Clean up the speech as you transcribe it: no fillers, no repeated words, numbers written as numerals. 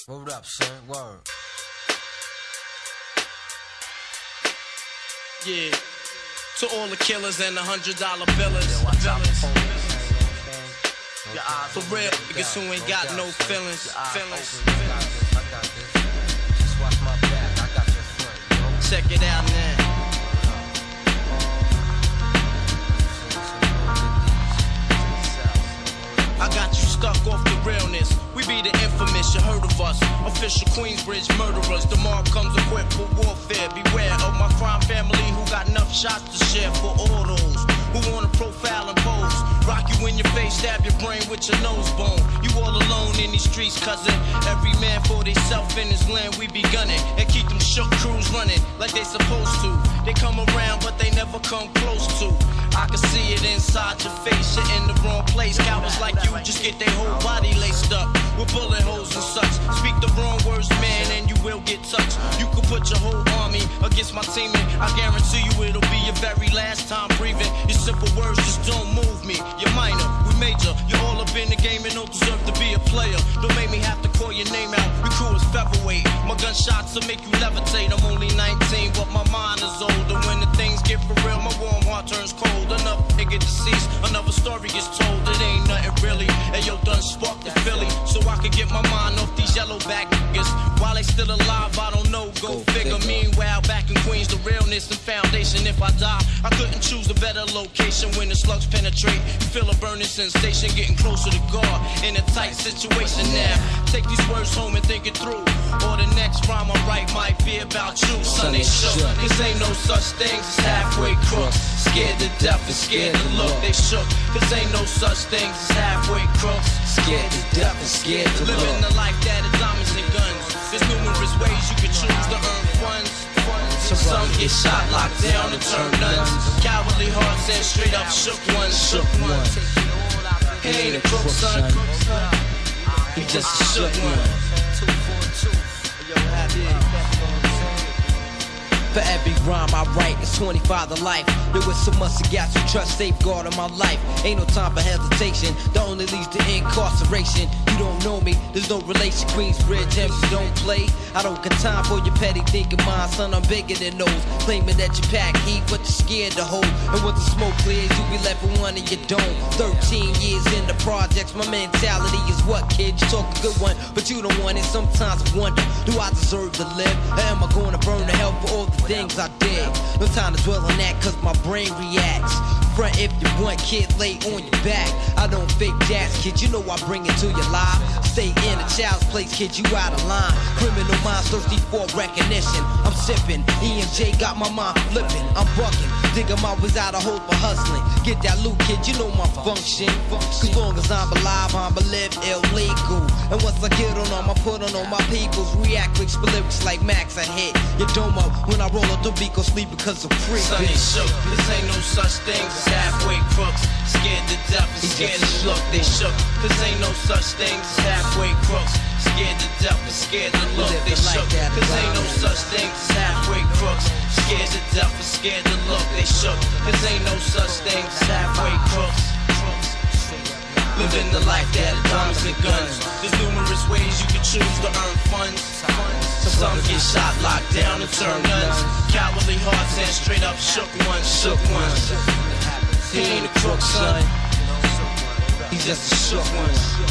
Word up, son. Word. Yeah. To all the killers and the $100 billers. For real, niggas who ain't got no feelings. Just watch my back. I got your front. Check it out now. I got you stuck off the realness. We be the infamous, you heard of us. Official Queensbridge murderers. The mob comes equipped for warfare. Beware of my crime family who got enough shots to share for all those who wanna profile and pose. Rock you in your face, stab your brain with your nose bone. You all alone in these streets, cousin. Every man for theyself in his land, we be gunning. And keep them shook crews running like they supposed to. They come around, but they never come close to. I can see it inside your face, you're in the wrong place. Cowards like you just get their whole body laced up with bullet holes and such. Speak the wrong words, man, and you will get touched. You could put your whole army against my team, and I guarantee you it'll be your very last time breathing. Your simple words just don't move me. You're minor, we major. You're all up in the game and don't deserve to be a player. Don't make me have to call your name out. Your crew is featherweight. My gunshots will make you levitate. I'm only 19, but my mind is older. When the things get for real, my warm heart turns cold. Another nigga deceased, another story gets told. It ain't nothing really. And yo, done sparked the Philly, so I could get my mind off these yellow back niggas. While they still alive, I don't know. Go figure. Meanwhile, back in Queens, the realness and foundation. If I die, I couldn't choose a better location. When the slugs penetrate, you feel a burning sensation, getting closer to God in a tight situation. Now, take these words home and think it through. Or the next rhyme I write might be about you. Son, they shook. Cause ain't no such things as halfway crooks. Scared to death and scared to look. They shook. Cause ain't no such things as halfway crooks. Scared to death and scared to look. Living the life that is diamonds and guns. There's numerous ways you can choose to earn funds. Some get shot, locked down, and turn nuns. Cowardly hearts and straight up shook ones. He ain't a crook, son. He just a shook one. For every rhyme I write, it's 25 to life. There was so much to gas, you trust safeguard in my life. Ain't no time for hesitation, that only leads to incarceration. You don't know me, there's no relation. Queensbridge, MC don't play. I don't got time for your petty thinking, mine, son, I'm bigger than those. Claiming that you pack heat, but you're scared to hold. And when the smoke clears, you be left with one and you don't. 13 years in the projects, my mentality is what, kid? You talk a good one, but you don't want it. Sometimes I wonder, do I deserve to live? Or am I gonna burn to hell for all the things I did? No time to dwell on that, cause my brain reacts. Front if you want, kid, lay on your back. I don't fake jazz, kid, you know I bring it to your life. Stay in a child's place, kid, you out of line. Criminal minds thirsty for recognition. I'm sipping, EMJ got my mind flipping. I'm bucking, digging my ways out of hope for hustling. Get that loot, kid, you know my function. Cause long as I'm alive, I'm live illegal. And once I get on them, I put on all my peoples. React quick, spit lyrics like Max, I hit your dome up. When I roll up the beat, go sleep because I'm free. Son, they shook. This ain't no such thing as halfway crooks. Scared to death and scared to look. They shook. This ain't no such thing as halfway crooks. Scared to death and scared to look. They shook. This ain't no such thing as halfway crooks. Scared to death and scared to look. They shook. This ain't no such thing as halfway crooks. Living the life that is diamonds and guns. There's numerous ways you can choose to earn funds. Some get shot, locked down, and turn nuns. Cowardly hearts and straight up shook ones. He ain't a crook, son. He's just a shook one.